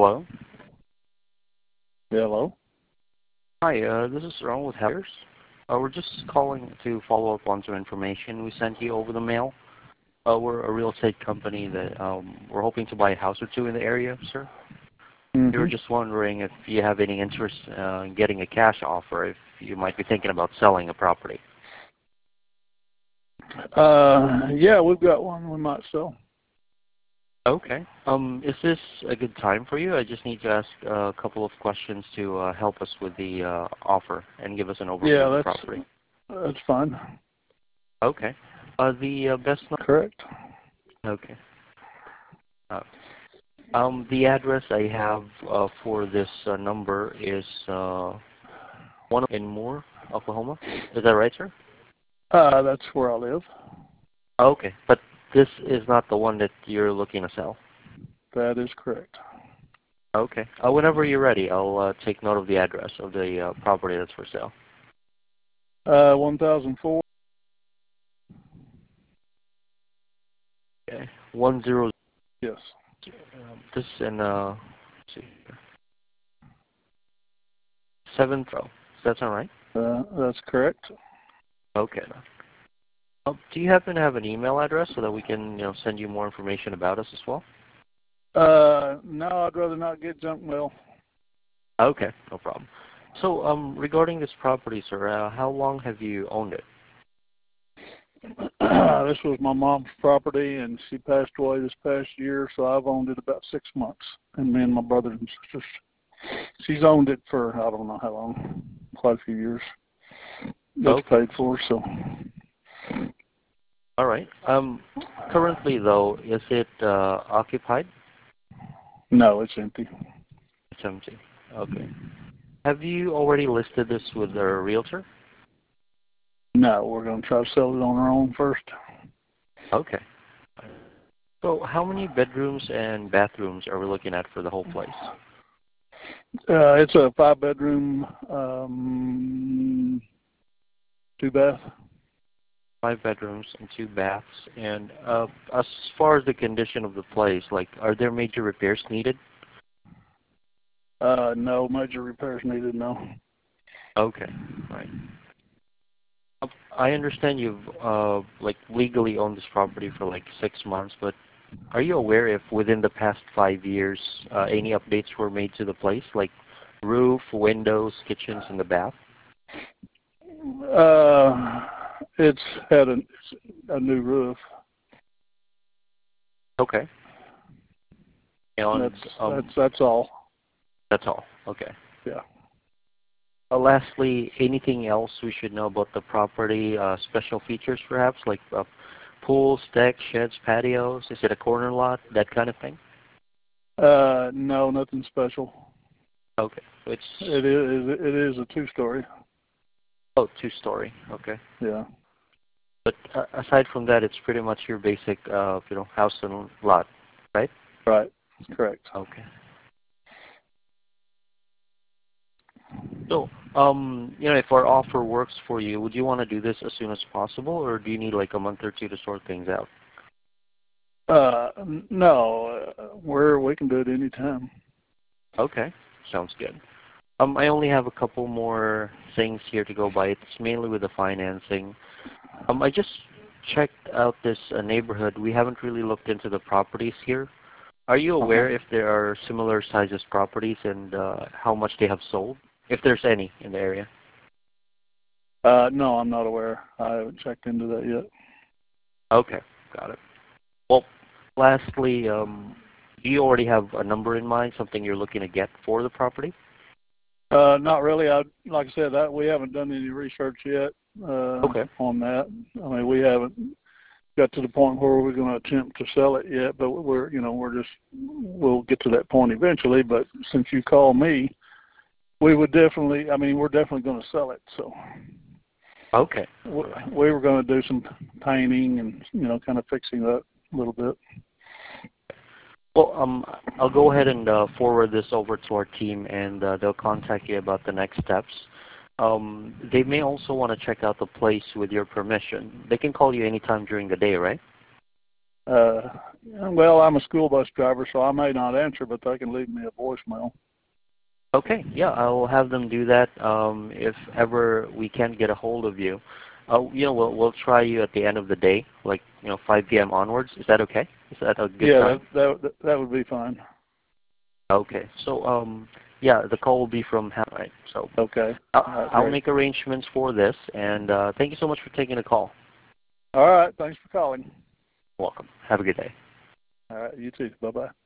Hello. Hello. Hi, this is Ron with Helpers. We're just calling to follow up on some information we sent you over the mail. We're a real estate company that we're hoping to buy a house or two in the area, sir. We were Mm-hmm. just wondering if you have any interest in getting a cash offer, if you might be thinking about selling a property. Yeah, we've got one we might sell. Okay. Is this a good time for you? I just need to ask a couple of questions to help us with the offer and give us an overview Yeah, of the property. that's fine. Okay. The best. Correct. Okay. Uh, the address I have for this number is one in Moore, Oklahoma. Is that right, sir? That's where I live. Okay, but this is not the one that you're looking to sell. That is correct. Okay. Whenever you're ready, I'll take note of the address of the property that's for sale. 1004. Okay. 10. Yes. This in let's see, seventh row. Does that sound right? That's correct. Okay. Do you happen to have an email address so that we can, send you more information about us as well? No, I'd rather not get junk mail. Okay, no problem. So, regarding this property, sir, how long have you owned it? This was my mom's property, and she passed away this past year, so I've owned it about 6 months. And me and my brother and sisters. She's owned it for, I don't know how long, quite a few years. It's Okay. paid for, so. All right. Currently, though, is it occupied? No, it's empty. It's empty. Okay. Have you already listed this with a realtor? No, we're going to try to sell it on our own first. Okay. So, how many bedrooms and bathrooms are we looking at for the whole place? It's a 5-bedroom, 2-bath. 5 bedrooms and 2 baths. And as far as the condition of the place, like, are there major repairs needed? No major repairs needed, no. Okay, right. I understand you've like legally owned this property for like 6 months, but are you aware if within the past 5 years any updates were made to the place, like roof, windows, kitchens, and the bath? It's had a new roof. Okay. And That's all. that's all. Okay. Yeah. Lastly, anything else we should know about the property? Special features, perhaps, like pools, decks, sheds, patios? Is it a corner lot? That kind of thing? No, nothing special. Okay. It is a 2-story. Oh, 2-story. Okay. Yeah. But aside from that, it's pretty much your basic, house and lot, right? Right. Correct. Okay. So, if our offer works for you, would you want to do this as soon as possible, or do you need like a month or two to sort things out? No, we can do it anytime. Okay, sounds good. I only have a couple more things here to go by. It's mainly with the financing. I just checked out this neighborhood. We haven't really looked into the properties here. Are you aware if there are similar sizes properties and how much they have sold, if there's any in the area? No, I'm not aware. I haven't checked into that yet. Okay, got it. Well, lastly, do you already have a number in mind, something you're looking to get for the property? Not really. Like I said, that we haven't done any research yet Okay. on that. I mean, we haven't got to the point where we're going to attempt to sell it yet, but we'll get to that point eventually. But since you called me, we're definitely going to sell it. So Okay. we were going to do some painting and, kind of fixing that a little bit. Well, I'll go ahead and forward this over to our team, and they'll contact you about the next steps. They may also want to check out the place with your permission. They can call you anytime during the day, right? Well, I'm a school bus driver, so I may not answer, but they can leave me a voicemail. Okay, yeah, I will have them do that. If ever we can't get a hold of you, we'll try you at the end of the day, like 5 p.m. onwards. Is that okay? Is that a good Yeah, time? that would be fine. Okay, so yeah, the call will be from Hal, right? So Okay. I'll, All right, I'll great. make arrangements for this, and thank you so much for taking the call. All right, thanks for calling. Welcome. Have a good day. All right, you too. Bye-bye.